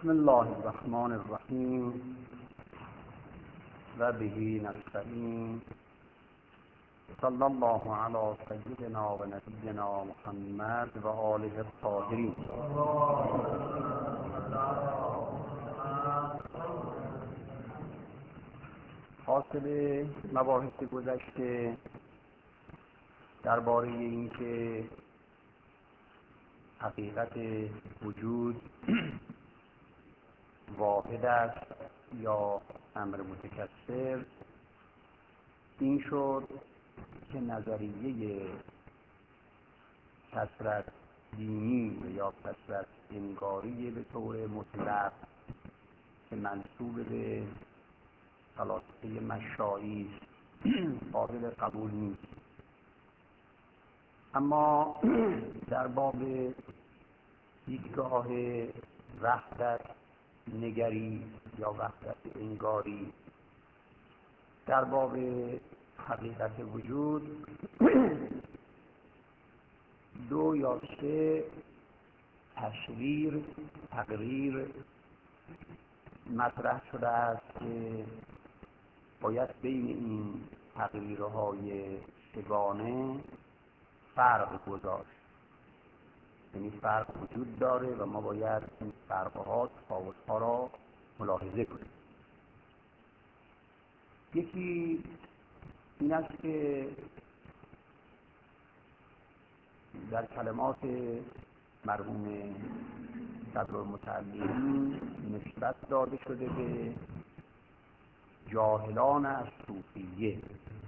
بسم الله الرحمن الرحیم و به نستعین صلی الله علی سیدنا و نبینا محمد و آله الطاهرین. حاصل مباحث گذشته درباره اینکه حقیقت وجود واحد است یا امر متکثر، این شد که نظریه کثرت دینی یا کثرت انگاری به طور مطلق که منسوب به فلاسفه مشائی قابل قبول نیست. اما در باب دیدگاه وحدت نگری یا وحدت انگاری، در باب حقیقت وجود دو یا سه تقریر مطرح شده است که باید بین این تقریرهای سگانه فرق گذاشت. یعنی فرق وجود داره و ما باید این فرق‌ها تفاوت‌ها را ملاحظه کنیم. یکی این است که در کلمات مرحوم صدرالمتعلمین نسبت داده شده به جاهلان از صوفیه،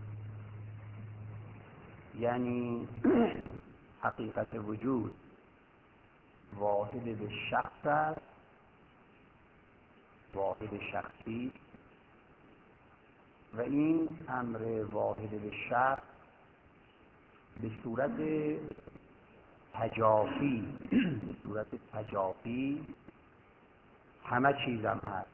یعنی حقیقت وجود واحد به شخص است، واحد شخصی، و این امر واحد به شخص به صورت تجافی همه چیز هم هست.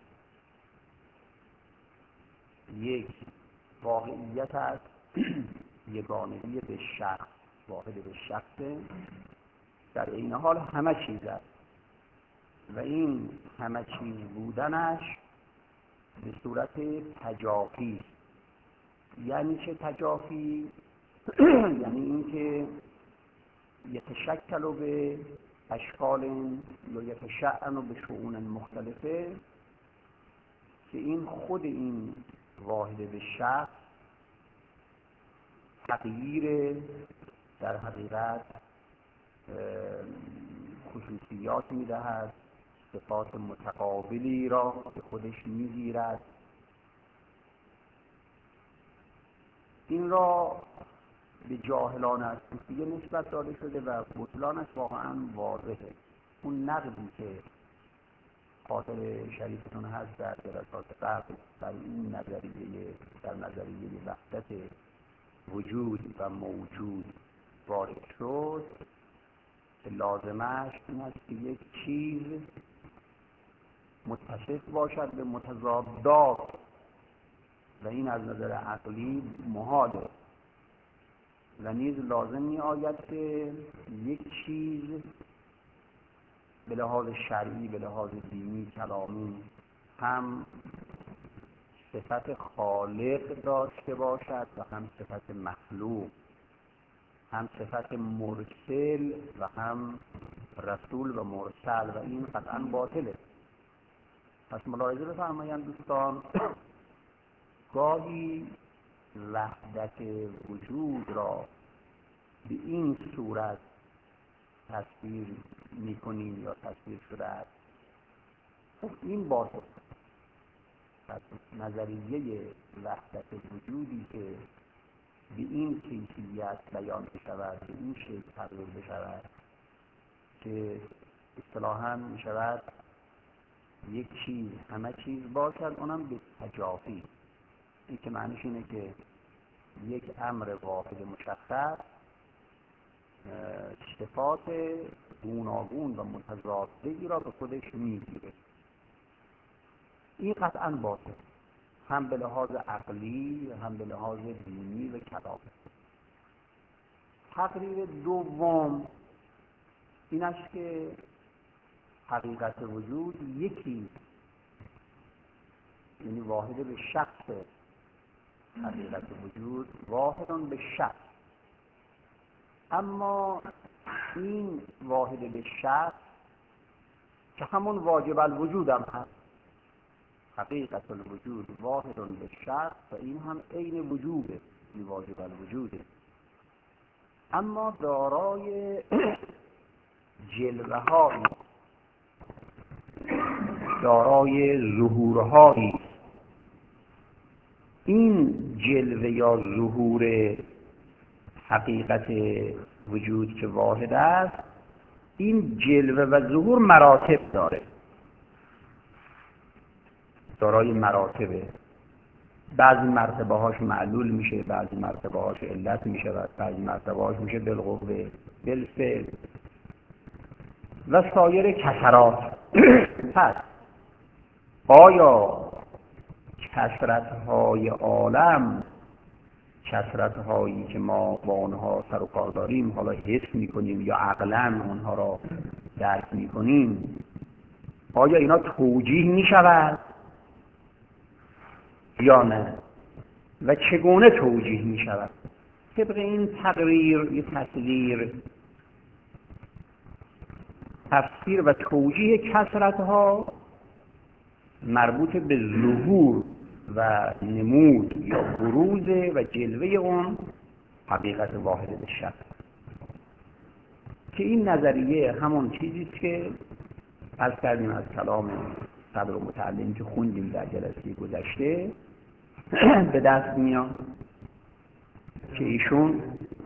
یک واقعیت است یگانگی به شخص، واحد به شخص، در این حال همه چیز است و این همه چیز بودنش به صورت تجافی. یعنی چه تجافی؟ یعنی این که یتشکل به اشکال یا یتشأن به شؤون مختلفه، که این خود این واحد به شخص تغییر در حقیقت خصوصیات می‌دهد، صفات متقابلی را به خودش می‌گیرد. این را به جاهلان از صوفیه نسبت داده شده و بطلانش واقعا واضحه. اون نقدی که خاطر شریفتون هست در جلسات قبل در این نظریه وحدت وجود و موجود وارد شد که لازمش این است که یک چیز متصف باشد به متضادات و این از نظر عقلی محاله، و نیز لازم می آید که یک چیز به لحاظ شرعی، به لحاظ دینی کلامی هم صفت خالق داشته باشد و هم صفت مخلوق، هم صفت مرسل و هم رسول و مرسل، و این قطعا باطله. پس ملاحظه بفرمایید دوستان، گاهی وحدت وجود را به این صورت تصویر می‌کنیم یا تصویر شده است، این باطل. پس نظریه وحدت وجودی که به این کیفیت بیان بشود، به این شکل تقریر بشود که اصطلاحاً می‌شود یک چیز همه چیز باشد، اونم به تجافی. این که معنیش اینه که یک امر واحد مشخص صفات گوناگون و متضادی را به خودش میگیره. این قطعاً باطل، هم به لحاظ عقلی هم به لحاظ دینی و کلامی. تقریر دوم این است که حقیقت وجود یکی، یعنی واحد به شخص. حقیقت وجود واحد به شخص، اما این واحد به شخص که همون واجب الوجود هم هست. حقیقت الوجود واحد به شخص و این هم عین وجوده، این واجب الوجوده، اما دارای جلوه هایی، دارای ظهورهایی. این جلوه یا ظهور حقیقت وجود که واحد است، این جلوه و ظهور مراتب داره، دارای مراتبه. بعضی مرتبه هاش معلول میشه، بعضی مرتبه هاش علت میشه و بعضی مرتبه هاش میشه بالقوه، بالفعل و سایر کثرات. پس آیا کثرت‌های عالم، کثرت‌هایی که ما با آنها سر و کار داریم، حالا حس می‌کنیم یا عقلاً آنها را درک می‌کنیم، آیا اینا توجیه می‌شود یا نه و چگونه توجیه می‌شود؟ طبق این تقریر، یه تفسیر و توجیه کثرت‌ها مربوط به ظهور و نمود یا بروز و جلوه اون حقیقت واحد به شخص، که این نظریه همون چیزی که عرض کردیم از کلام صدر متعلم که خوندیم در جلسه گذشته به دست میاد، که ایشون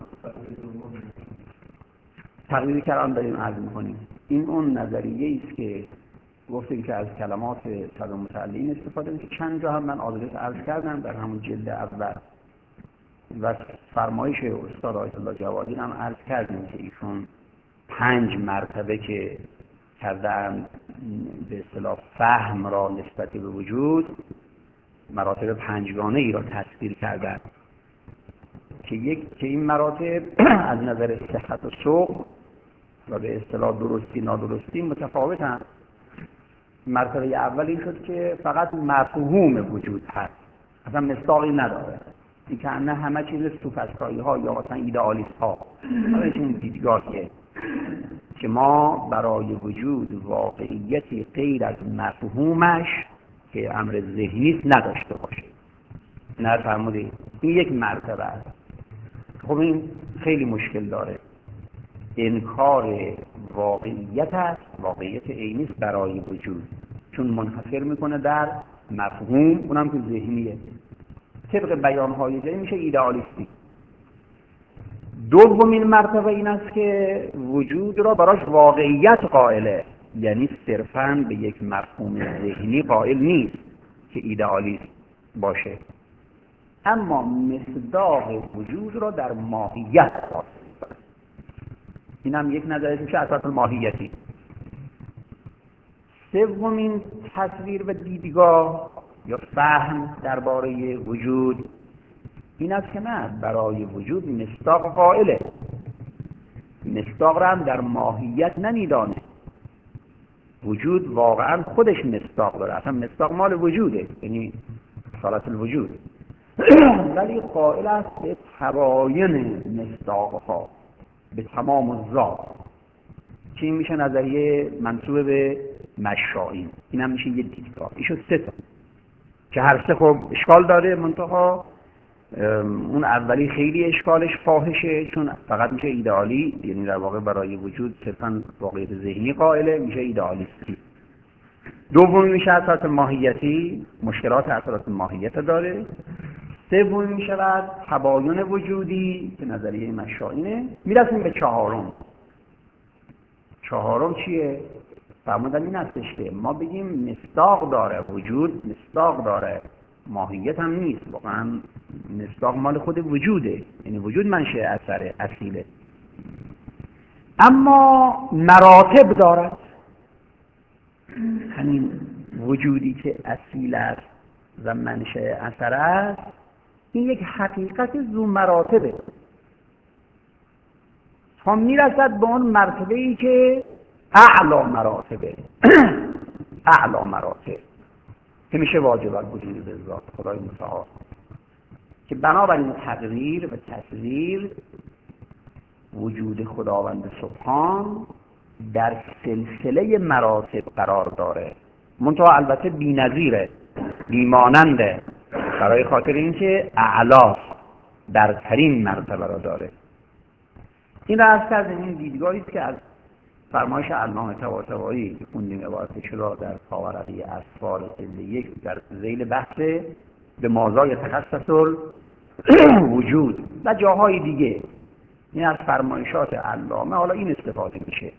تقریبی کلام داریم عرض میکنیم. این اون نظریه است که گفتیم که از کلمات صدر متعلم استفاده میشه. چند جا هم من آدرس عرض کردم در همون جلد اول و فرمایش استاد آیت الله جوادی هم عرض کردیم که ایشون 5 مرتبه که کردن به اصطلاح فهم را نسبت به وجود، مراتب 5 ای را تذکیر کردن که این مراتب از نظر صحت و سوق و به اصطلاح درستی نادرستی متفاوتند. مرتبه اول این شد که فقط مفهوم وجود هست، اصلا مصداقی نداره، این که نه همه چیز سوفسطایی ها یا مثلا ایدئالیست ها. این دیدگاهیه که ما برای وجود واقعیتی غیر از مفهومش که امر ذهنی نداشته باشه. نه فرمودید این یک مرتبه است. خب این خیلی مشکل داره، انکار واقعیت است، واقعیت عینی است برای وجود، چون منحصر میکنه در مفهوم، اونم که ذهنیه. طبق بیانهای جایی میشه ایدئالیستی. دومین مرتبه این است که وجود را براش واقعیت قائله، یعنی صرفاً به یک مفهوم ذهنی قائل نیست که ایدئالیست باشه، اما مصداق وجود را در ماهیت قائل. این هم یک نظریه میشه اساس ماهیتی. سومین تصویر و دیدگاه یا فهم درباره وجود این است که نه، برای وجود مصداق قائله، مصداق را هم در ماهیت نمیدانه. وجود واقعا خودش مصداق داره، اصلا مصداق مال وجوده، یعنی صالت الوجود، ولی قائل است به تباین مصداقها به تمام الذات، که این میشه نظریه منسوب به مشائین. این هم میشه یه دیدگاه. این شد 3 تا که هر 3 خب اشکال داره، منتها اون اولی خیلی اشکالش فاحشه، چون فقط میشه ایدئالی، یعنی در واقع برای وجود صرفا واقعیت ذهنی قائله، میشه ایدئالیستی. دومی میشه اساس ماهیتی، مشکلات اساس ماهیت داره. سومی میشود تباین وجودی که نظریه مشائینه. میرسیم به چهارم چیه؟ فرمودن این هستش که ما بگیم مصداق داره، وجود مصداق داره، ماهیت هم نیست، واقعا مصداق مال خود وجوده، یعنی وجود منشأ اثر اصیله، اما مراتب دارد. همین وجودی که اصیل است و منشأ اثر است، این یک حقیقت ذو مراتبه تا میرسد به اون مرتبه‌ای که اعلی مراتبه اعلی مراتب که میشه واجب الوجود به ذات خدای متعال، که بنابراین تقریر و تصویر وجود خداوند سبحان در سلسله مراتب قرار داره، منتها البته بی‌نظیره، بیماننده، برای خاطر اینکه اعلاست، برترین مرتبه را داره. این را از کردیم، این دیدگاهی است که از فرمایش علامه طباطبایی که خوندیم عبارتش را در پاورقی اسفار جلد 1 در ذیل بحث به مازای تخصص وجود و جاهای دیگه، این از فرمایشات علامه حالا این استفاده میشه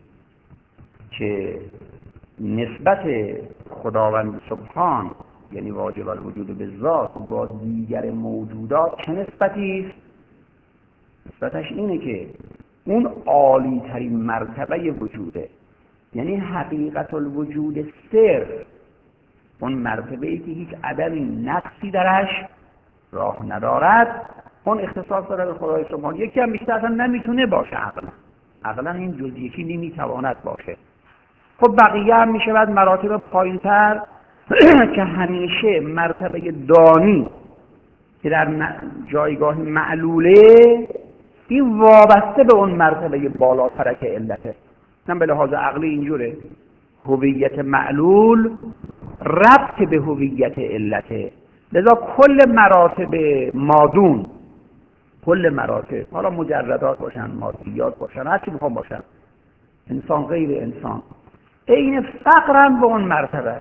که نسبت خداوند سبحان یعنی واجب الوجود به ذات با دیگر موجودات چه نسبتی است؟ نسبتش اینه که اون عالی ترین مرتبه وجوده، یعنی حقیقت الوجود صرف، اون مرتبه ای که هیچ عدمی نقصی درش راه ندارد، اون اختصاص داره به خدای سبحان. یکی هم بیشتر اصلا نمیتونه باشه، عقلا این جز یکی نمیتواند باشه. خب بقیه هم میشه بعد مراتب پایینتر که همیشه مرتبه دانی که در جایگاه معلوله، این وابسته به اون مرتبه بالاتر که علته. من به لحاظ عقلی اینجوره، هویت معلول ربط به هویت علته، لذا کل مراتب مادون، کل مراتب، حالا مجردات باشن، مادیات باشن، هر چی بخوام باشن، انسان غیر انسان، عین فقرن به اون مرتبه،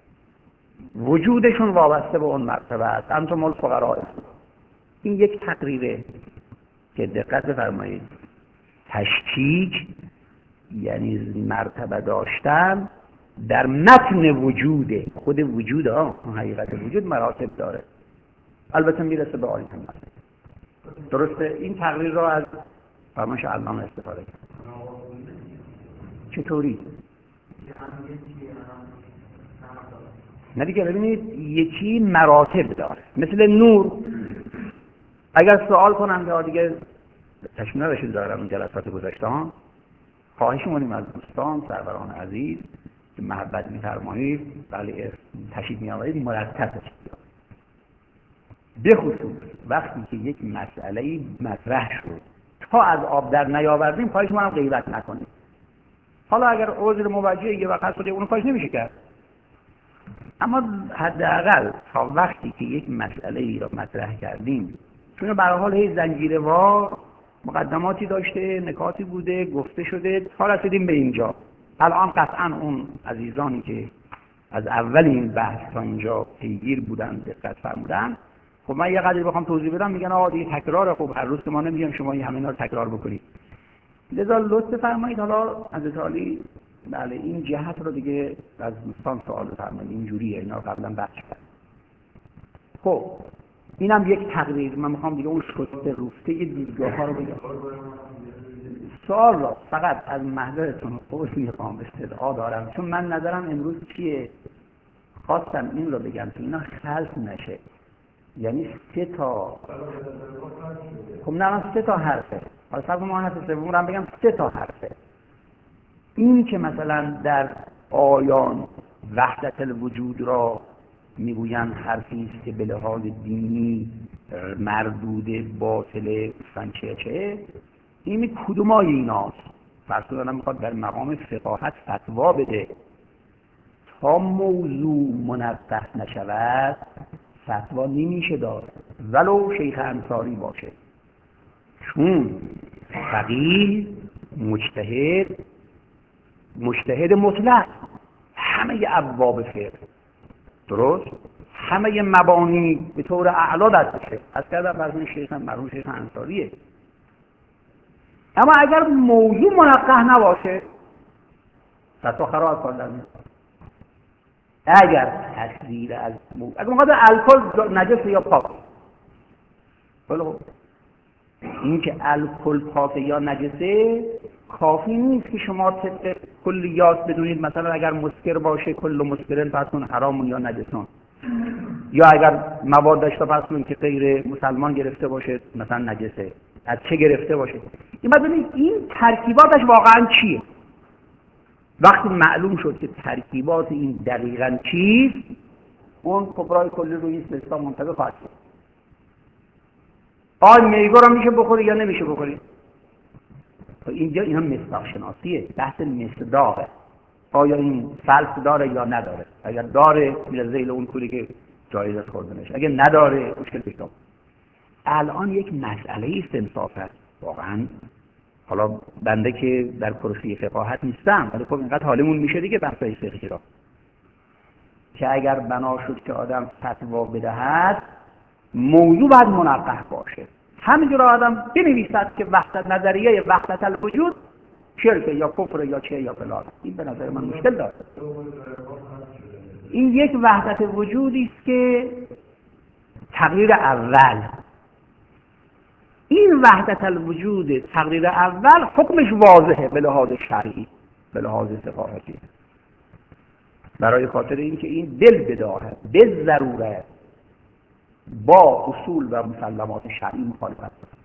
وجودشون وابسته به اون مرتبه است. انتم الفقراء. این یک تقریره که دقت بفرمایید، تشکیک یعنی مرتبه داشتن در متن وجوده، خود وجود حقیقت وجود مراتب داره، البته میرسه به عالی ترین. درسته؟ این تقریر را از فرمایش علامه استفاده کرد. چطوری؟ نه دیگه، ببینید یکی مراتب داره، مثل نور. اگر سوال کنم دیگه تشمیل نداشتید دارم این جلسات گذشته ها، خواهش مونیم از دوستان سروران عزیز که محبت می‌فرمایید بله تشریف می‌آورید مرتب تشریف بیارید، به خصوص وقتی که یک مسئله مطرح شد تا از آب در نیاوردیم، خواهش مونم غیبت نکنید. حالا اگر عذر موجه یه وقت شده اونو کاش نمیشه کرد، اما حداقل تا وقتی که یک مسئله را مطرح کردیم، چون به هر حال هی زنجیره‌وار مقدماتی داشته، نکاتی بوده، گفته شده تا رسیدیم به اینجا. الان قطعا اون عزیزانی که از اول این بحث تا اینجا پیگیر بودن، دقت فرمودن، خب من یه قدری بخوام توضیح بدم میگن آقا دیگه تکراره، خب هر روز که ما نمیگیم شما همینا رو تکرار بکنید. لذا لطف فرمایید حالا حضرت عالی بله این جهت رو دیگه از دوستان سوال فرمایید، اینجوریه، اینا قبلا بحث کرد. خب اینم یک تقریر، من میخوام دیگه اون شسته روسته دیدگاه ها رو بگم. سوال را فقط از محضرتون قول میخوام، استدعا دارم، چون من نظرم امروز چیه، خواستم این رو بگم که اینا خلط نشه، یعنی 3 تا، خب نه من 3 تا حرفه، حالا سبب ما حرف سوم رو بگم 3 تا حرفه. این که مثلا در آیان وحدت الوجود را میگویند حرفی است که به لحاظ دینی مردود باطل چه این کدومای ایناست؟ فرسودانم میخواد در مقام فقاهت فتوا بده، تا موضوع منقح نشود فتوا نمیشه داد ولو شیخ انصاری باشه، چون فقیه مجتهد مطلق، همه ابواب فقه درست، همه مبانی به طور اعلا دستشه، از کردم برزون شیخ مرحوم شیخ انصاریه. اما اگر موضوع منقح نباشه فتوا خراب کردن. اگر تقدیر از موضوع، اگر مقدر الکل نجس یا پاک، این که الکل پاک یا نجسه کافی نیست که شما طبق کلیات بدونید مثلا اگر مسکر باشه کل مسکرن پس اون حرامون یا نجسون، یا اگر مواد داشته پس اون که غیر مسلمان گرفته باشه مثلا نجسه، از چه گرفته باشه. این بدونید این ترکیباتش واقعا چیه. وقتی معلوم شد که ترکیبات این دقیقاً چیست، اون کبرای کلی روی این سیستم منطبق خواهد شد. میگو رو میشه بخوری یا نمیشه بخوری؟ اینجا اینا مصداق شناسیه، بحث مصداقه. آیا این فلس داره یا نداره؟ اگر داره میره ذیل اون کوری که جایز است خوردنش، اگر نداره مشکل پیش میاد. الان یک مسئله است انصافا واقعا. حالا بنده که در کرسی فقاهت نیستم، ولی خب اینقدر حالمون میشه دیگه بحثای فقهی را، که اگر بنا شد که آدم فتوا بدهد موضوع باید منقح باشه. همینجور آدم بنویسد که وحدت نظریه وحدت الوجود شرک یا کفر یا چه یا فلان، این به نظر من مشکل داره. این یک وحدت وجودی است که تغییر اول، این وحدت الوجود تغییر اول حکمش واضحه به لحاظ شرعی، به لحاظ ثقافتی، برای خاطر اینکه این دل بداره به ضروره با اصول و مسلمات شرعی مخالفت داره.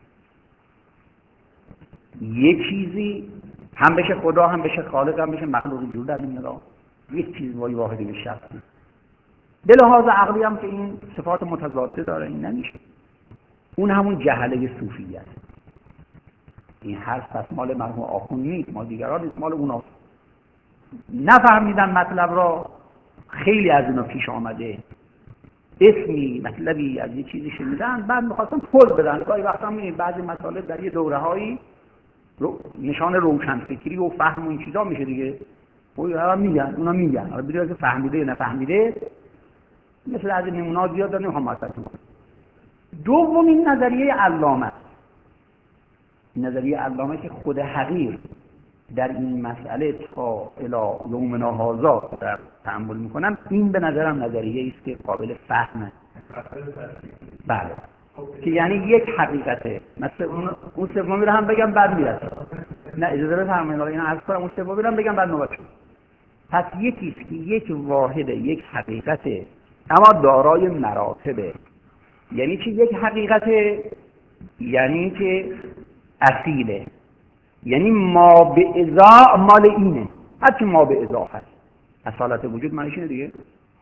یک چیزی هم بشه خدا، هم بشه خالق، هم بشه مخلوق جور در میاد، یک چیز واحدی به شخص. به لحاظ عقلی هم که این صفات متضاد داره، این نمیشه. اون همون جهله صوفی است. این حرف پس مال مرحوم آخوند نیست، ما دیگران نیست، مال اونا. نفهمیدن مطلب را، خیلی از اونا پیش آمده اسمی مطلبی از یه چیزی شنیدن، بعد می‌خواستن پل بدن. گاهی وقتا می‌بینید بعضی مطالب در یه دوره‌هایی نشان روشنفکری و فهم و این چیزا میشه دیگه. اونا میگن، حالا بدون که فهمیده یا نفهمیده، مثل از این نمونه‌ها زیاد داریم، نمی‌خوام مثلا کنم. دومین نظریه علامه، نظریه علامه که خود حقیر در این مسئله تا الی یومنا هذا در تأمل میکنم، این به نظرم نظریه است که قابل فهمه. بله، که یعنی یک حقیقته. مثل اون سومی رو هم بگم بعد میرسه. نه اجازه بفرمایید اینا عرض کنم، اون سومی رو هم بگم بعد نوبت شد. پس یکی است که یک واحده، یک حقیقته، اما دارای مراتبه. یعنی چی یک حقیقته؟ یعنی که اصیله، یعنی ما به ازا مال اینه، هرچی ما به ازا هست. اصالت وجود معنیش اینه دیگه.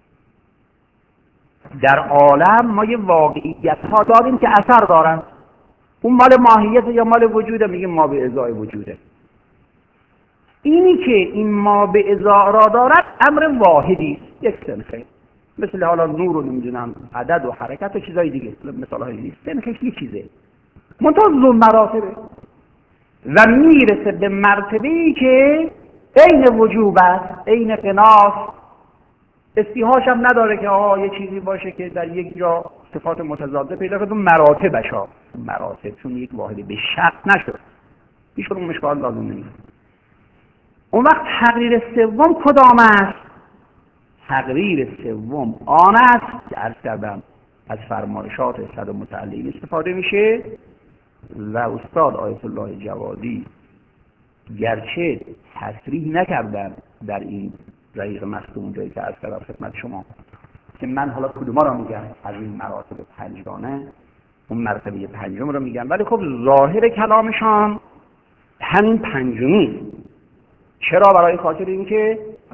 در عالم ما یه واقعیت ها داریم که اثر دارن، اون مال ماهیت یا مال وجوده، میگیم ما به ازای وجوده. اینی که این ما به ازا را دارد امر واحدی است، یک سنخه، مثل حالا نور رو نمیدونم عدد و حرکت و چیزای دیگه، مثال های نیست، سنخش یه چیزه منتها ذو مراتبه و میرسه به مرتبه‌ای که عین وجوب است، عین قناس، استیهاش هم نداره که یه چیزی باشه که در یک جا صفات متضاد پیدا کنه. مراتبش ها، مراتب چون یک واحد به شرط نشد، هیچ کدوم مشکل لازم نیست. اون وقت تقریر سوم کدام است؟ تقریر سوم آن است که عرض کردم از فرمایشات صد متعلق استفاده میشه و استاد آیت الله جوادی گرچه تصریح نکردن در این رحیق مختوم جایی که عرض کردم خدمت شما که من حالا کدوما را میگم از این مراتب پنجگانه، اون مرتبه پنجم را میگم، ولی خب ظاهر کلامشان همین پنجمی. چرا؟ برای خاطر اینکه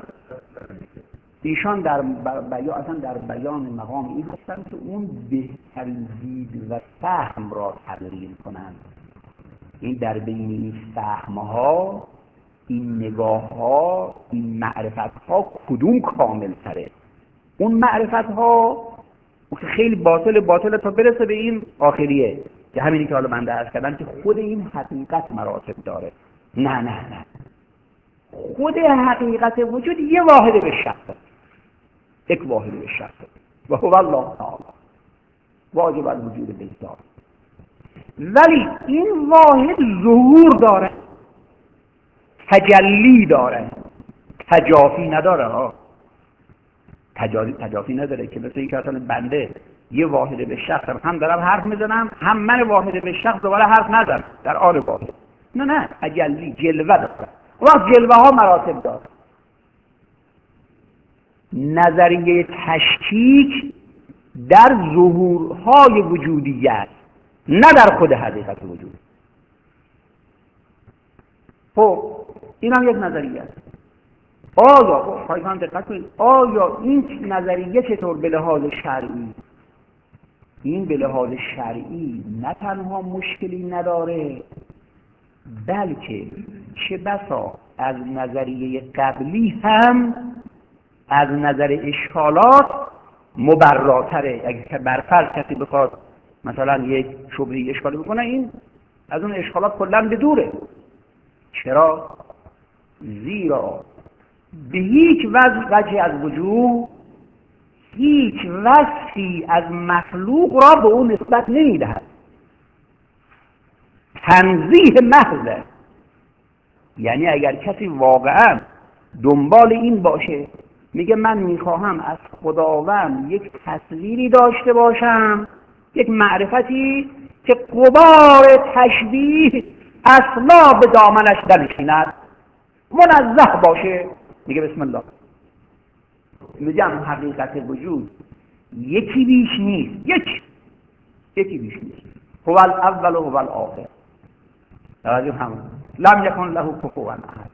ایشان در بیان، اصلا در بیان مقام این هستن که اون بهترین دید و فهم را تقریر کنند. این در بین این فهمها، این نگاهها، این معرفتها کدوم کامل تره؟ اون معرفتها که خیلی باطل تا برسه به این آخریه که همینی که حالا بنده عرض کردم که خود این حقیقت مراتب داره. نه خود حقیقت وجود یه واحد به شخص، یک واحد به شخص و هو الله تعالی واجب الوجود بالذات. ولی این واحد ظهور داره، تجلی داره، تجافی نداره. تجافی نداره که مثل این که اصلا بنده یه واحد به شخص هم دارم حرف میزنم، هم من واحد به شخص دوباره حرف نزنم در آن واحد. نه تجلی جلوه داره. وقت جلوه ها مراتب داره. نظریه تشکیک در ظهورهای وجودیت، نه در خود حقیقت وجود. خب این هم یک نظریه است. آیا خواهیدان دقت کنید، آیا این نظریه چطور به لحاظ شرعی، این به لحاظ شرعی نه تنها مشکلی نداره، بلکه چه بسا از نظریه قبلی هم از نظر اشکالات مبراتره. اگه برفرض کسی بخواد مثلا یک شبهه اشکالی بکنه، این از اون اشکالات کلاً به دوره. چرا؟ زیرا به هیچ وجه از وجود هیچ وصفی از مخلوق را به اون نسبت نمیدهد. تنزیه محض. یعنی اگر کسی واقعا دنبال این باشه، میگه من میخواهم از خداوند یک تصویری داشته باشم، یک معرفتی که غبار تشبیه اصلا به دامنش ننشیند، منزه باشه، میگه بسم الله. میگم حقیقت وجود یکی بیش نیست، یکی بیش نیست. هو الاول و هو الاخر. توجه هم لم یکن له کفوا احد.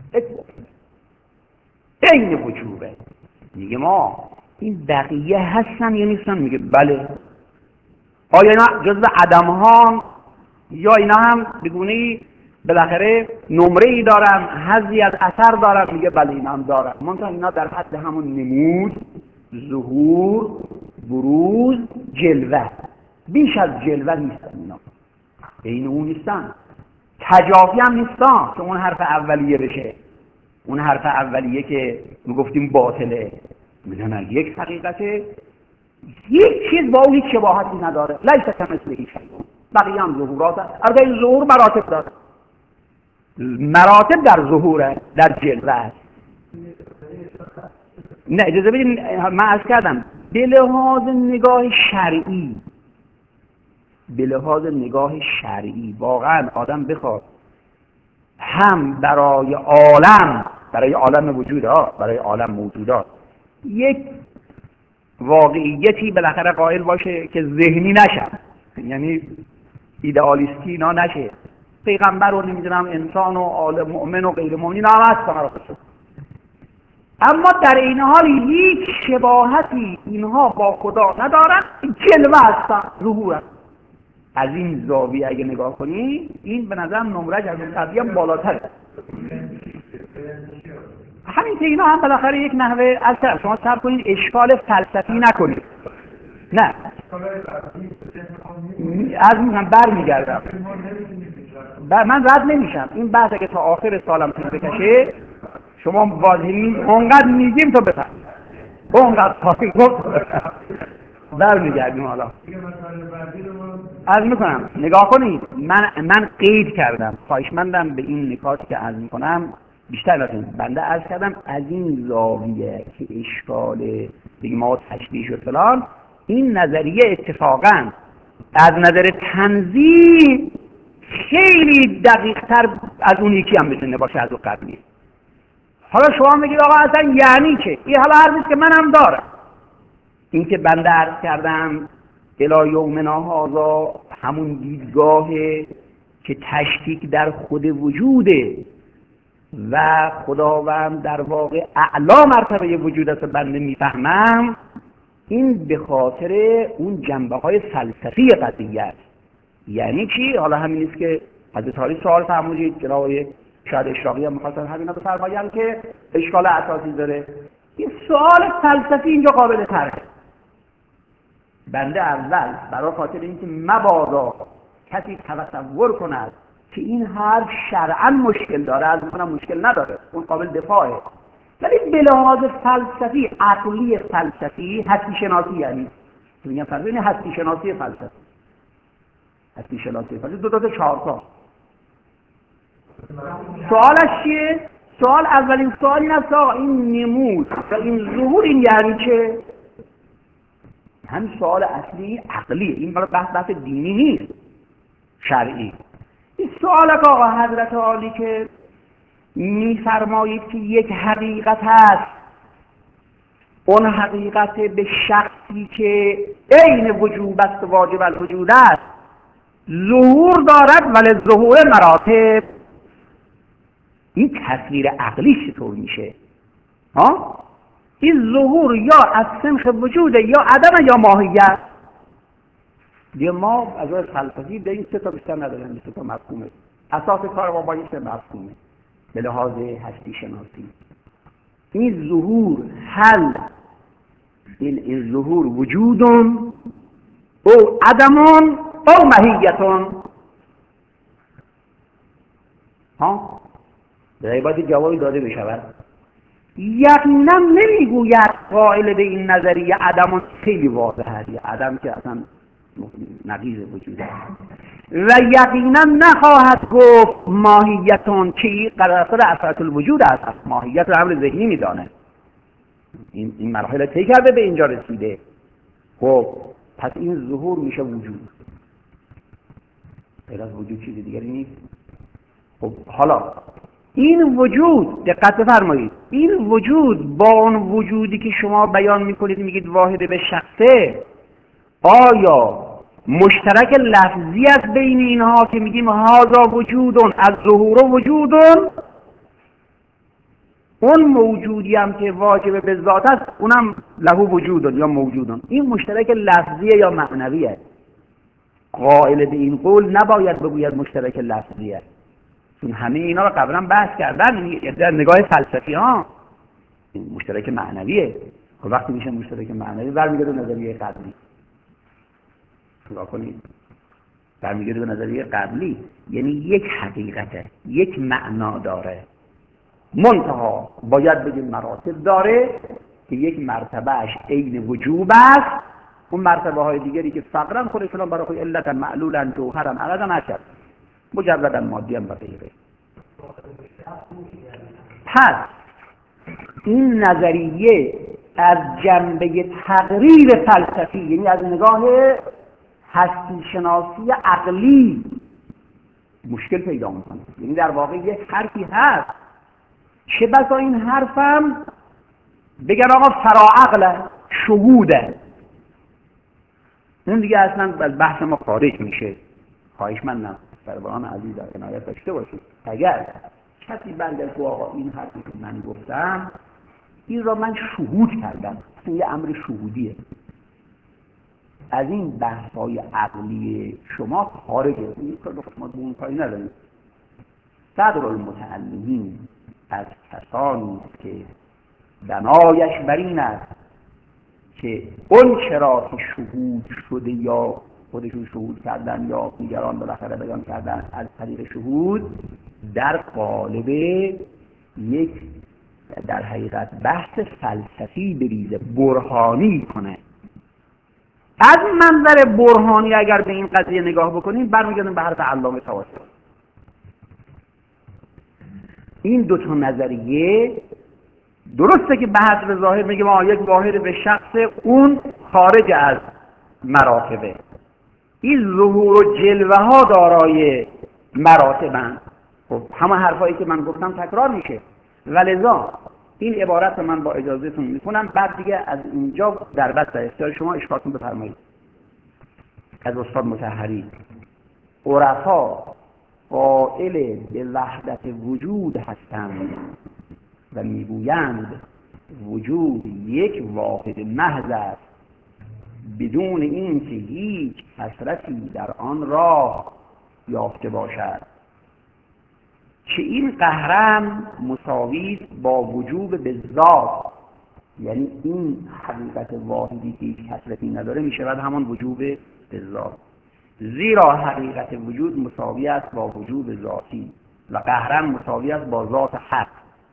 این وجوده. میگه ما این بقیه هستن یا نیستن؟ میگه بله. آیا اینا جزو عدم ها یا اینا هم بگونی بالاخره نمره ای دارن، حظی از اثر دارن؟ میگه بله اینا هم دارن، منتها اینا در حد همون نمود، ظهور، بروز، جلوه، بیش از جلوه نیستن. اینا این اون نیستن. تجافی هم نیستن که اون حرف اولیه بشه، اون حرف اولیه که میگفتیم باطله. میدونن یک حقیقته، یک چیز با اون هیچ شباهتی نداره. لیس کمثله شیء. بقیه هم ظهورات هست. البته این ظهور مراتب داره، مراتب در ظهوره، در جلوه است. نه اجازه بدید من عرض کردم به لحاظ نگاه شرعی، به لحاظ نگاه شرعی واقعا آدم بخواد هم برای عالم، برای عالم وجودات، برای عالم موجودات یک واقعیتی بالاخره قائل باشه که ذهنی نشه، یعنی ایدئالیستی اینا نشه. پیغمبر رو نمیدونم انسان و عالم مؤمن و غیر مؤمن هم هست، اما در این حال هیچ شباهتی اینها با خدا ندارن، جلوه هستن، ظهور هستن. از این زاویه اگه نگاه کنی این به نظرم نمرج از اون قبلی هم بالاتره. همین که اینا هم بالاخره یک نحوه از شما صبر کنید، اشکال فلسفی نکنید. نه از میگم برمیگردم، من رد نمیشم. این بحث که تا آخر سالم طول بکشه شما واضحی اونقدر میگیم تا بفهم، اونقدر خواهی گفت برمیگردیم. حالا عرض میکنم نگاه کنید، من قید کردم، خواهشمندم به این نکات که عرض میکنم بیشتر نکنید. بنده عرض کردم از این زاویه که اشکال دیگه ما تشبیه شد فلان، این نظریه اتفاقا از نظر تنزیه خیلی دقیق تر از اون یکی هم میتونه باشه، از اون قبلی. حالا شما میگید آقا اصلا یعنی چه؟ این حالا حرفیست که منم دارم. این که بنده عرض کردم الی یومنا هذا همون دیدگاهه که تشکیک در خود وجوده و خداوند در واقع اعلی مرتبه وجود است بنده میفهمم، این به خاطر اون جنبه‌های فلسفی قضیه است. یعنی چی؟ حالا همین نیست که حضرت عالی سوال فرمودید، جناب شاید اشراقی هم می‌خواستن همینا بفرمایند که اشکال اساسی داره. این سوال فلسفی اینجا قابل طرحه. بنده اول برای خاطر اینکه مبادا کسی تصور کند که این حرف شرعاً مشکل داره، از می‌کنم مشکل نداره، اون قابل دفاعه، ولی به لحاظ فلسفی، عقلی فلسفی، هستی شناسی، یعنی میگم فلسفی هستی شناسی فلسفی، هستی شناسی فلسفی دو تا چهار تا. سوالش چیه؟ سوال اولین سوال این است آقا این نمود و این ظهور این یعنی چه؟ همین سوال اصلی عقلیه، این بحث دینی نیست، شرعی. این سوال که آقا حضرت عالی که می‌فرمایید که یک حقیقت هست، اون حقیقت به شخصی که عین وجوب است و واجب الوجود است ظهور دارد، ولی ظهور مراتب، این تصویر عقلی چطور میشه؟ ها؟ این ظهور یا از سنخ وجوده یا عدم یا ماهیت. دیگه ما از روی فلسفی به این سه تا بیشتر نداریم، سه تا مفهومه. اساس کار ما با این سه مفهومه به لحاظ هستی شناسی. این ظهور حل، این ظهور وجودون او عدمون او ماهیتون. ها؟ به باید جوابی داده بشود. یقینا نمیگوید قائل به این نظریه عدم خیلی واضحه، عدم که اصلا نقیض وجود است، و یقینا نخواهد گفت ماهیتون که قرارداد اصالت الوجود است. ماهیت رو عمل ذهنی میدانه، این مراحل طی کرده به اینجا رسیده. خب پس این ظهور میشه وجود، غیر از وجود چیزی دیگری نیست. خب حالا این وجود، دقت بفرمایید، این وجود با اون وجودی که شما بیان میکنید میگید واحد به شخصه، آیا مشترک لفظی است بین اینها که میگیم هذا وجودون از ظهور وجودون؟ اون موجودی هم که واجب به ذات است اونم له وجودون یا موجودون. این مشترک لفظیه یا معنویه؟ قائل به این قول نباید بگوید مشترک لفظیه، چون همه اینا رو قبلا بحث کردن در نگاه فلسفی ها. این مشترک معنویه. خب وقتی میشه مشترک معنوی برمیگرده به نظریه قبلی. نگاه کنید، برمیگرده به نظریه قبلی، یعنی یک حقیقته، یک معنا داره، منتها باید بگیم مراتب داره که یک مرتبهش عین وجوب است، اون مرتبه های دیگری که فقرا خودشون برای خود علتا معلولا جوهرا عددا نشد مجردا مادی و غیره. پس این نظریه از جنبه تقریر فلسفی، یعنی از نگاه هستی شناسی عقلی مشکل پیدا میکنه. یعنی در واقع یک حرفی هست، چه بسا این حرفم بگن آقا فراعقل شهوده، اون دیگه اصلا از بحث ما خارج میشه. خواهشمندم سروران عزیز در عنایت داشته باشید، اگر کسی برگرد که آقا این حرفی که من گفتم این را من شهود کردم، این یه امر شهودیه، از این بحث‌های عقلی شما خارجه، این کار ما به اون کاری نداریم. صدر المتعلمین از کسانی که بنایش بر این است که اون چرا که شهود شده یا خودشون شهود کردن یا دیگران بالاخره بیان کردن از طریق شهود در قالب یک در حقیقت بحث فلسفی بریزه، برهانی کنه. از منظر برهانی اگر به این قضیه نگاه بکنیم برمیگردیم به حرف علامه طاووسی. این دو تا نظریه درسته که به حسب ظاهر میگه ما یک واحد به شخص، اون خارج از مراتبه. این ظهور و جلوه ها دارای مراتبند. خب همه حرفایی که من گفتم تکرار میشه، ولذا این عبارت رو من با اجازهتون میکنم، بعد دیگه از اینجا در بست اختیار شما اشکالتون بفرمایید. از استاد مطهری: عرفا قائل به وحدت وجود هستند و میگویند وجود یک واحد محض است بدون اینکه هیچ کثرتی در آن راه یافته باشد، که این قهرن مساوی با وجود به ذات، یعنی این حقیقت واحدی که هیچ کثرتی نداره می شود همان وجود به ذات، زیرا حقیقت وجود مساوی است با وجود ذاتی و قهرن مساوی است با ذات حق.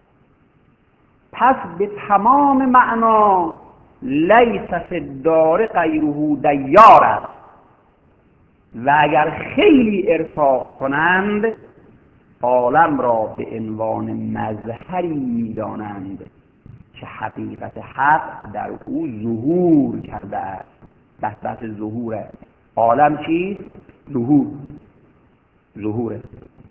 پس به تمام معنا لیس فی الدار غیره دیار است، و اگر خیلی ارفاق کنند عالم را به عنوان مظهری می‌دانند که حقیقت حق در او ظهور کرده است. بحث ظهوره. عالم چیست؟ ظهوره.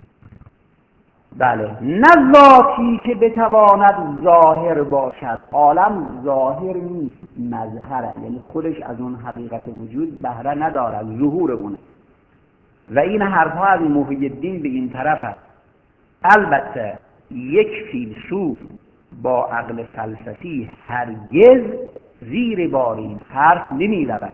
بله، نه ذاتی که بتواند ظاهر باشد. عالم ظاهر نیست، مظهره، یعنی خودش از اون حقیقت وجود بهره ندارد، ظهور اونه. و این حرفها از محی الدین به این طرف است. البته یک فیلسوف با عقل فلسفی هرگز زیر بار این حرف نمی رود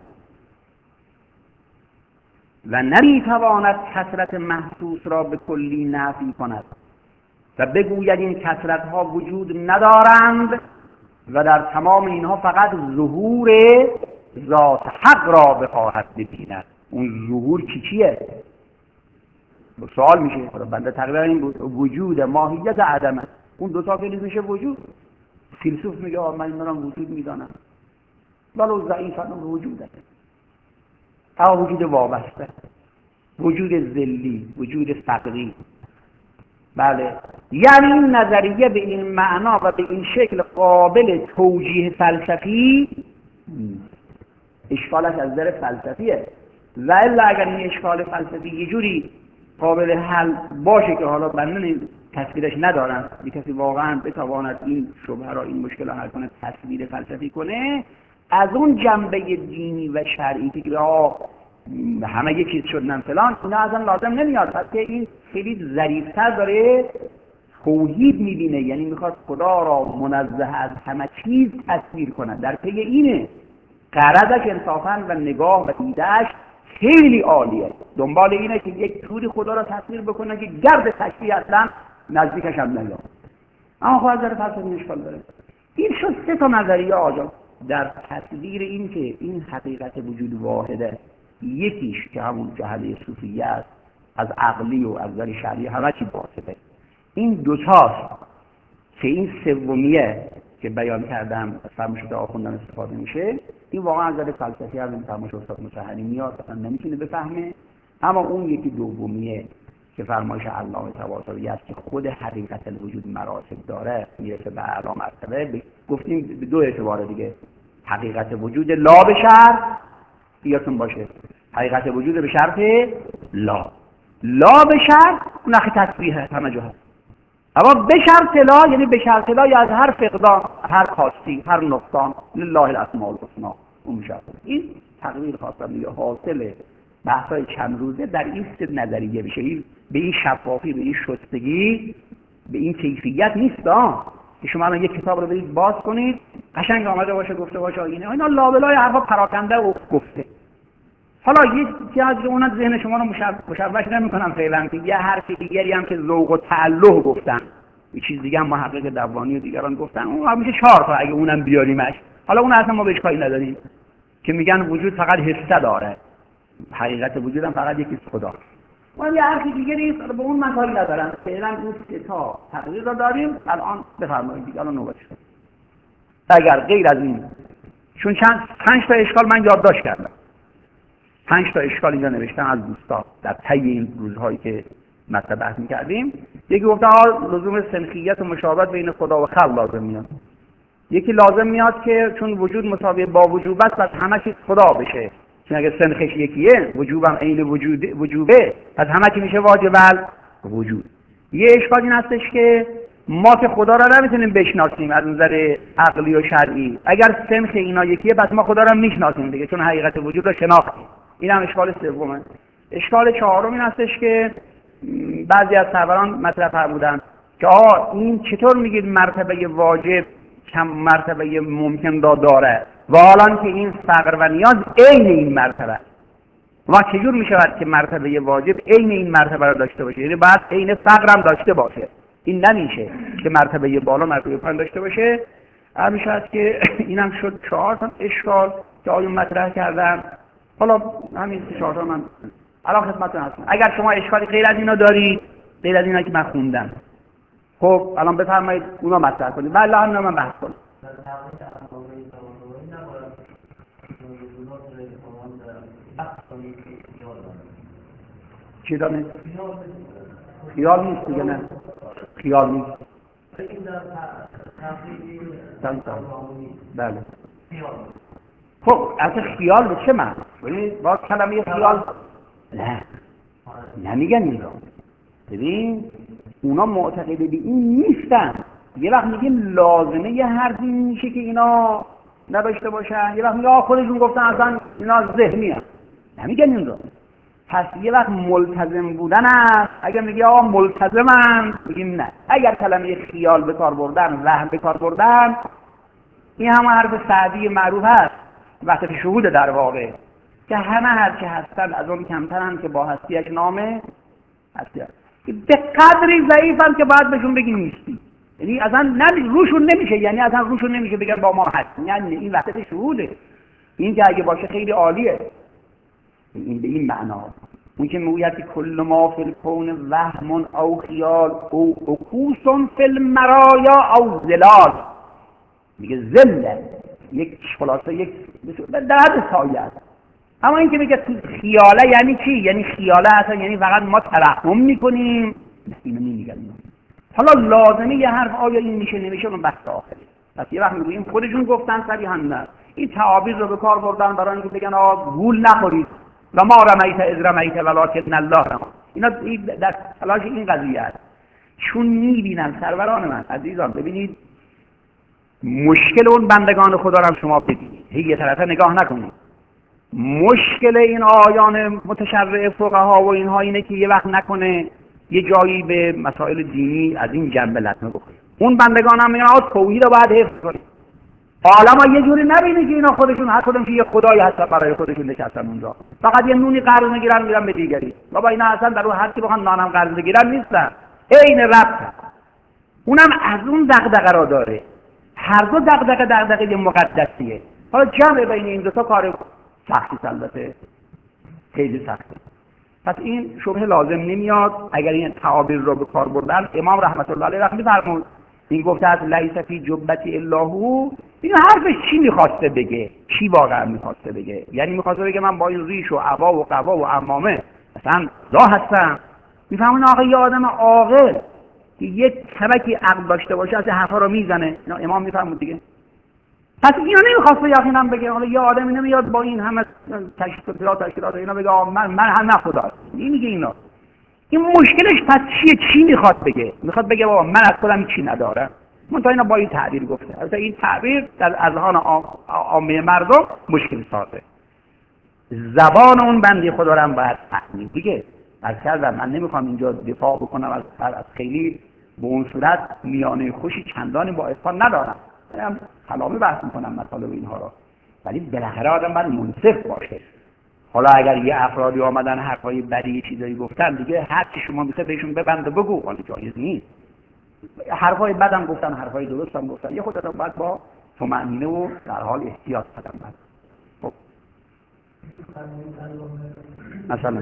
و نمی تواند کثرت محسوس را به کلی نفی کند و بگوید این کثرت ها وجود ندارند و در تمام اینها فقط ظهور ذات حق را بخواهد ببیند. اون ظهور چیه؟ سوال میشه. بنده تقریبا این وجود ماهیت عدمه. اون دو تا کلمه میشه وجود. فیلسوف میگه من این رو وجود میدانم، ولو ضعیفاً وجوده. اما وجود وابسته، وجود ذلی، وجود فقری. بله، یعنی این نظریه به این معنا و به این شکل قابل توجیه فلسفی نیست. اشکالش از نظر فلسفیه. و الا اگر این اشکال فلسفی یه جوری قابل حل باشه که حالا بنده تصویرش ندارم، یه کسی واقعا بتواند این شبهه را، این مشکل را حل کنه، تصویر فلسفی کنه، از اون جنبه دینی و شرعی که همه یه چیز شدن فلان، اینا اصلا لازم نمیاد. پس که این خیلی ظریف‌تر داره توحید میبینه، یعنی میخواد خدا را منزه از همه چیز تصویر کنه. در پی اینه غرضش انصافاً و نگاه و دیدهش خیلی عالیه. دنبال اینه که یک طوری خدا را تصویر بکنه که گرد تشبیه اصلا نزدیکش هم نیاد. اما خب از نظر فلسفی اشکال داره. این شد سه تا نظریه آجا در تصویر این که این حقیقت وجود واحده. یکیش که همون جهله صوفیه است، از عقلی و از نظر شرعی همه چی باطله. این دوتاست که این سومیه که بیان کردم از فرمایشات آخوندان استفاده میشه. این واقعا از نظر فلسفی هم فرمایش استاد مطهری میاد، اصلا نمیتونه بفهمه. اما اون یکی دومیه که فرمایش علامه طباطبایی است که خود حقیقت الوجود مراتب داره، میرسه به اعلی مرتبه. گفتیم به دو اعتبار دیگه، حقیقت وجود لا به شرط، یادتون باشه حقیقت وجود به شرط لا به شرط اون اخی تسبیح هست همه جا هست. اما به شرط لا یعنی به شرط لا یا از هر فقدان، هر خاصی، هر نقصان، لله الاسماء الحسنی. اون شرط این تقریر خواستم دیگه حاصل بحثای چند روزه در این سه نظریه بشه. این به این شفافی، به این شستگی، به این کیفیت نیست که شما الان یک کتاب رو برید باز کنید قشنگ آمده باشه گفته باشه اینا لابلای حرفا پراکنده و گفته. حالا یه چیزی که اونا ذهن شما رو مشوش نمی‌کنن فعلا، که یه حرف دیگری هم که ذوق و تعلق گفتن، یه چیز دیگه هم محقق دوانی و دیگران گفتن، اون میشه 4 تا اگه اونم بیاریمش. حالا اون اصلا ما بهش کاری نداریم، که میگن وجود فقط حسه داره، حقیقت وجود هم فقط یکی خدا. ما یه حرف دیگه نیست، به اون من کاری ندارم. فعلا این سه تا تقریر رو داریم. الان بفرمایید دیگه، الان نوبتش. اگر غیر از این، چون 5 تا اشکال من یادداشت کردم، 5 تا اشکال اینجا نوشتم از دوستا در طی این روزهایی که مطلب بحث می‌کردیم. یکی گفته لزوم سنخیت و مشابهت بین خدا و خلق لازم میاد. یکی لازم میاد که چون وجود مساوی با وجوب است، پس همه چیز خدا بشه. چون اگه سنخش یکیه، وجوبم عین وجوبه، پس همه چی میشه واجب الوجود. یه اشکال این هستش که ما که خدا را نمیتونیم بشناسیم از نظر عقلی و شرعی. اگر سنخ اینا یکیه، پس ما خدا را میشناسیم دیگه، چون حقیقت وجود را شناختیم. این هم اشکال سومه. اشکال چهارم این هستش که بعضی از سروران مطرح فرمودن که این چطور میگید مرتبه واجب کم مرتبه ممکن را داره و حالا که این فقر و نیاز عین این مرتبه، و چجور میشود که مرتبه واجب عین این مرتبه را داشته باشه؟ یعنی باید عین فقر هم داشته باشه. این نمیشه که مرتبه بالا مرتبه پایین داشته باشه. میشود که اینم شد 4 تا اشکال که آیون مطرح کردن. حالا همین 4 تا من الان خدمتتون هستم. اگر شما اشکالی غیر از اینا دارید، غیر از اینا که من خوندم، خب الان بفرمایید اونا مطرح کنید. والله هم من بحث کنم. چی داره؟ خیال نیست دیگه. نه خیال نیست. بله. خب اصلا خیال به چه معنی؟ ببینید باز کلمه خیال نه نمیگن این رو. ببین اونا معتقد به این نیستن. یه وقت میگه لازمه یه حرفی میشه که اینا نداشته باشن، یه وقت میگه خودشون گفتن اصلا اینا ذهنی هست. نمیگن این رو. پس یه وقت ملتزم بودن است. اگر میگی آقا ملتزمم، میگیم نه. اگر کلمه خیال به کار بردن، وهم به کار بردن، این همه حرف سعدی معروف هست، وقت شهود در واقع، که همه هرچه هستن از اون کمترن که با هستی یک نامه هستی هست. به قدری ضعیفن که باید بهشون بگیم نیستی. یعنی اصلا روشون نمیشه، یعنی اصلا روشون نمیشه بگن با ما هست. یعنی این وقت شهوده. این که اگه باشه خیلی عالیه. این به این معنا. اون که میگوید که کل ما فی الکون وهم او خیال او عکوس فی المرایا او ظلال. میگه ظل یک خلاصه یک در حد سایه است. اما این که میگه تو خیاله یعنی چی؟ یعنی خیاله اصلا یعنی فقط ما ترحم میکنیم. اینو نمیگن. حالا لازمه یه حرف آیا این میشه نمیشه اون بحث آخره. پس یه وقت میگوییم خودشون گفتن صریحا نه. این تعابیر رو به کار بردن برای اینکه بگن آقا گول نخورید و ما رمیت اذ رمیت ولکن الله رمی. اینا در تلاش این قضیه است. چون میبینن سروران من عزیزان، ببینید مشکل اون بندگان خدا رو شما ببینید، یه طرفه نگاه نکنید. مشکل این آیان متشرع فقها و اینها اینه که یه وقت نکنه یه جایی به مسائل دینی از این جنبه لطمه بخوره. اون بندگان هم میگن آقا توحید رو باید حفظ کنید. حالا یه جوری نبینید که اینا خودشون هر کدوم که یه خدایی هست برای خودشون نشستن اونجا، فقط یه نونی قرض میگیرن میرن به دیگری. بابا اینا اصلا در اون حدی بخوان نانم قرض بگیرن نیستن، عین ربط. اونم از اون دغدغه را داره. هر دو دغدغه مقدسیه. حالا جمع بین این دو تا کار سختی البته خیلی سخته. پس این شبهه لازم نمیاد اگر این تعابیر رو به کار بردن. امام رحمت الله علیه رحمه فرمود این گفته از لیس فی جبتی الا هو. این حرفش چی میخواسته بگه؟ چی واقعا میخواسته بگه؟ یعنی میخواسته بگه من با این ریش و عبا و قبا و عمامه مثلا راه هستم. میفهمون آقا یه آدم عاقل که یک تبکی عقل داشته باشه از حرفا رو میزنه. امام میفهمود دیگه. پس اینا نمیخواسته یقینا بگه حالا یه آدمی نمیاد با این همه تشکیلات اینا بگه من هم نه خدا. این میگه اینا. این مشکلش پس چی میخواد بگه؟ میخواد بگه بابا من از خودم چی ندارم. منتها اینا با این تعبیر گفته. البته این تعبیر در اذهان عامه مردم مشکل سازه. زبان اون بنده خدا رو هم باید فهمید دیگه. از کردم من نمیخوام اینجا دفاع بکنم از خیلی به اون صورت میانه خوشی چندانی با اتفاق ندارم. من کلامی بحث میکنم مطالب اینها رو، ولی بالاخره آدم باید منصف باشه. حالا اگر یه افرادی آمدن حرفای بدی چیزایی گفتن دیگه هر چی شما میخواد بهشون ببند و بگو، حالا جایز نیست. حرفای بدم گفتن، حرفای درستم گفتن، یه خودت باید با طمأنینه و در حال احتیاط قدم بزنی. خب مثلا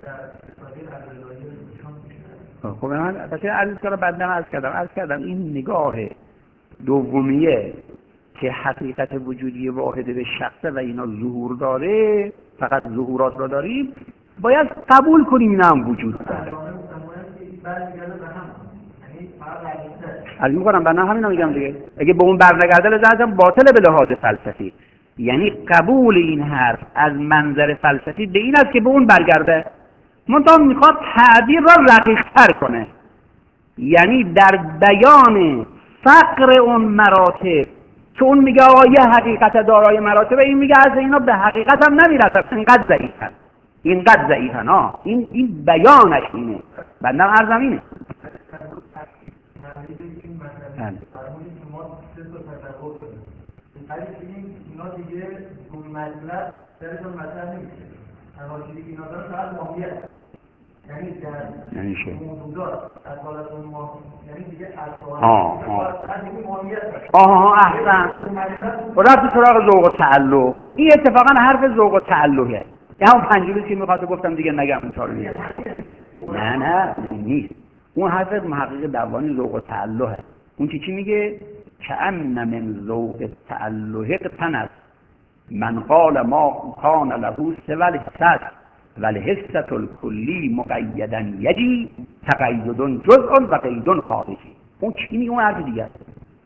خب من بچه عرض کردم این نگاه دومیه که حقیقت وجودی واحده به شخصه و اینا ظهور داره، فقط ظهورات را داریم، باید قبول کنیم اینا هم وجود داره. عرض میکنم بنا همین رو میگم دیگه. اگه به اون برنگرده لازم باطله به لحاظ فلسفی. یعنی قبول این حرف از منظر فلسفی به این است که به اون برگرده. منتها میخواد تعبیر را رقیق‌تر کنه، یعنی در بیان فقر اون مراتب که اون میگه آقا یه حقیقت دارای مراتب، این میگه از اینا به حقیقت هم نمیرسن، اینقدر ضعیفن این بیانش اینه. بندم عرضم اینه. اینا دیگه اون مطلب درشون مطلب نمیشه. حواشی که اینا دارن فقط ماهیت. یعنی در موجودات از حالت اون یعنی دیگه از احسن. و رفت سراغ ذوق و تعلق. این اتفاقا حرف ذوق و تعلقه. یه همون پنجمی که میخواد گفتم دیگه نگم اون چارو نیست. نه نیست. اون حرف محقق دوانی ذوق و تعلقه. اون چی میگه؟ کأن من ذوق التعلق تنس من قال ما کان له سوى الحس والحسة الکلی مقیدا یجی تقید جزء و قید خارجی. اون چی میگه؟ اون حرف دیگه است.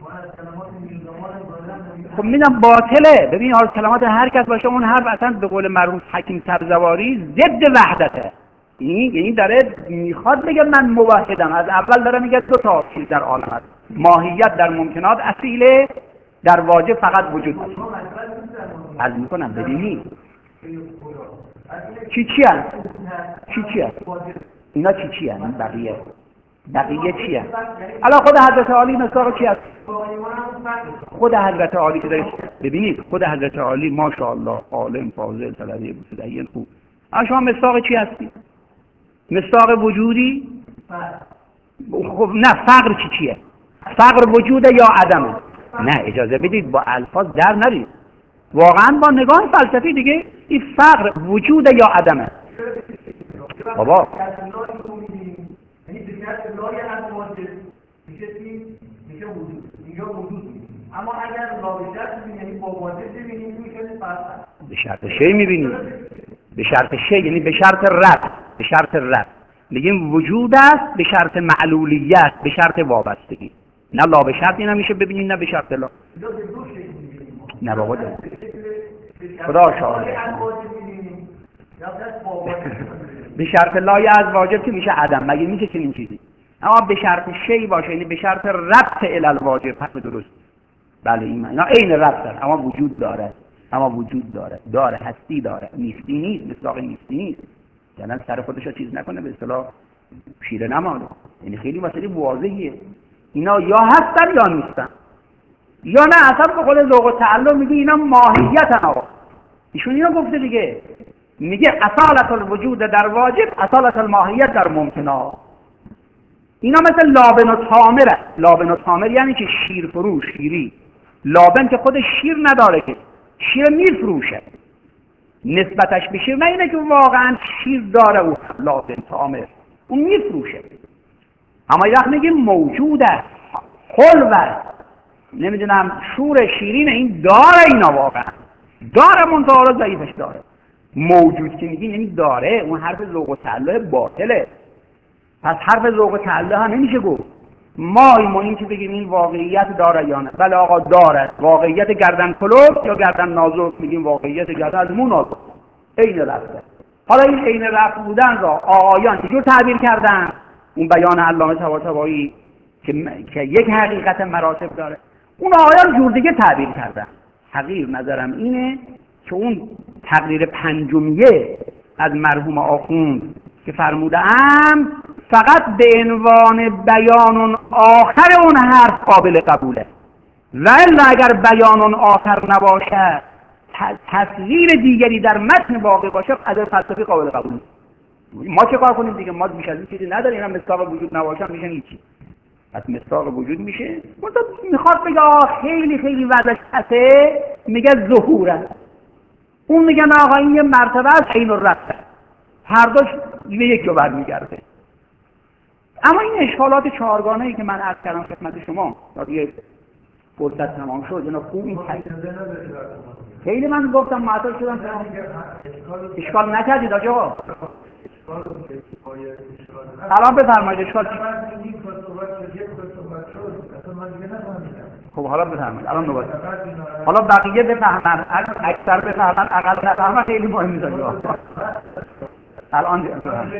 خب میدم باطله. ببین حال کلمات هر کس باشه اون حرف اصلا به قول مرحوم حکیم سبزواری ضد وحدته. یعنی داره میخواد بگه من موحدم. از اول داره میگه دو تا چیز در عالم هست، ماهیت در ممکنات اصیله، در واجب فقط وجود هست. عرض میکنم ببینید چی هست؟ چی هست؟ اینا چی هست؟ بقیه چی هست؟ الان خود حضرت عالی مصداق چی هست؟ خود حضرت عالی که دارید ببینید، خود حضرت عالی ماشاءالله عالم فاضل طلبه متدین خوب، اما شما مصداق چی هستی؟ مصداق وجودی؟ خب نه، فقر چیه؟ فقر وجوده یا عدمه؟ نه اجازه بدید با الفاظ در نرید، واقعا با نگاه فلسفی دیگه این فقر وجوده یا عدمه؟ بابا اما اگر لابشت یعنی با واجب ببینیم میشه فرق. به شرط شی میبینیم، به شرط شی یعنی به شرط رد، به شرط رد میگیم وجود است، به شرط معلولیت، به شرط وابستگی. نه لا به شرطی نمیشه ببینیم، نه به شرط لا. نه بابا خدا شاهد به شرط لای از واجب که میشه عدم، مگه میشه چنین چیزی؟ اما به شرط شی باشه یعنی به شرط ربط الی الواجب، حق درست. بله اینا عین ربطن، اما وجود داره هستی داره، نیستی نیست، مصداق نیستی نیست. یعنی سر خودش رو چیز نکنه، به اصطلاح شیره نماله. یعنی خیلی مسئله واضحیه، اینا یا هستن یا نیستن، یا نه اصلا به قول ذوق و تعلم میگه اینا ماهیتن. آقا ایشون اینا گفته دیگه، میگه اصالت الوجود در واجب، اصالت الماهیت در ممکنا. اینا مثل لابن و تامره. لابن و تامر یعنی که شیر فروش، شیری. لابن که خودش شیر نداره، که شیر میفروشه، نسبتش به شیر نه اینه که واقعا شیر داره، او لابن تامر اون میفروشه. اما یه وقت میگیم موجوده، خلوه، نمیدونم شور شیرین، این داره، اینا واقعا داره، منطقه ضعیفش داره. موجود که میگیم یعنی داره، اون حرف ذوق و تعلق باطله. پس حرف ذوق و تعلق ها نمیشه گفت. ما این که بگیم این واقعیت داره یا نه. بله آقا داره، واقعیت گردن کلوف یا گردن نازک، میگیم واقعیت گردن از مو نازک عین رفته. حالا این عین رفت بودن را آقایان چجور تعبیر کردن؟ اون بیان علامه طباطبایی که یک حقیقت مراتب داره، اون آقایان جور دیگه تعبیر کردن. حقیر نظرم اینه که اون تقریر پنجمیه از مرحوم آخوند که فرمودم فقط به عنوان بیان آخر اون حرف قابل قبوله، و الا اگر بیان آخر نباشه، تصویر دیگری در متن واقع باشه، از فلسفی قابل قبول نیست. ما چه کار کنیم دیگه؟ ما بیش از این چیزی نداریم. اینا مصداق وجود نباشه میشن هیچی. پس مصداق وجود میشه. میخواد بگه خیلی خیلی وضعش پسه، میگه ظهوره. اون میگن آقا این یه مرتبه از عین الرفع، هر دوش به یک جو برمیگرده. اما این اشکالات چهارگانه‌ای که من عرض کردم خدمت شما، دیگه فرصت تمام شد، اینا خوب این خیلی من گفتم معطل شدم. اشکال نکردید آقا. الان بفرمایید اشکال چی؟ خب حالا بفرمایید، الان نوبت. حالا بقیه بفهمن، اکثر بفهمن، اقل نفهمن، خیلی مهم نیست. الان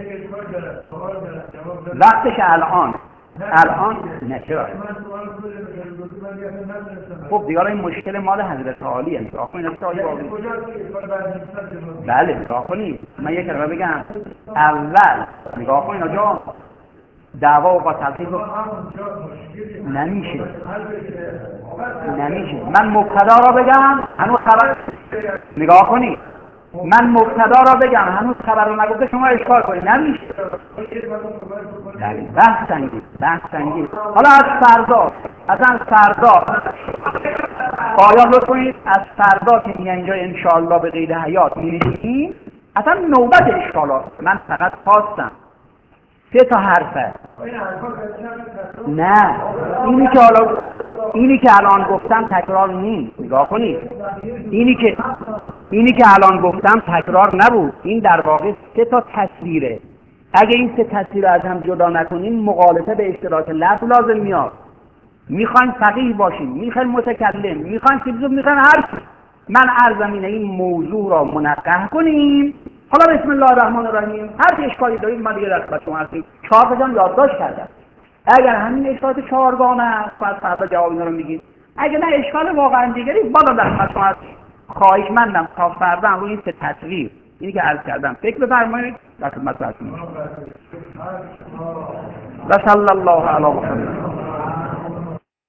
وقتش الان نه چرا؟ خب دیگه این مشکل مال حضرت عالی است. نگاه کنید بله نگاه کنید، من یک کلمه بگم. اول نگاه کنید آجا، دعوا و با تلخیص نمیشه. من مبتدا را بگم هنوز خبر، نگاه کنید، من مبتدا را بگم هنوز خبر رو نگفته شما اشکال کنید، نمیشه. بحث سنگین. حالا از فردا، آیا لطف کنید از فردا که میگن اینجا انشاءالله به قید حیات می‌نویسیم، اصلا نوبت اشکالات. من فقط خواستم 3 تا حرفه. نه اینی که الان گفتم تکرار نیست. نگاه کنید، اینی که الان گفتم تکرار نبود. این در واقع 3 تا تصویره. اگه این 3 تصویر رو از هم جدا نکنیم، مغالطه به اشتراک لفظ لازم میاد. میخواین فقیه باشیم، میخواین متکلم، میخواین فیلسوف، میخواین هر چی. من عرضم اینه این موضوع را منقح کنیم. حالا بسم الله الرحمن الرحیم، هر چه اشکالی دارید من دیگه در خدمت شما هستم. 4 تا یادداشت کردم. اگر همین اشکالات 4گانه است، پس فردا جواب اینا رو میگید. اگه نه اشکال واقعا دیگری، بالا در خدمت شما هستم. خواهشمندم تا فردا روی این 3 تصویر اینی که عرض کردم فکر بفرمایید در خدمت هستم. و صلی الله علی محمد.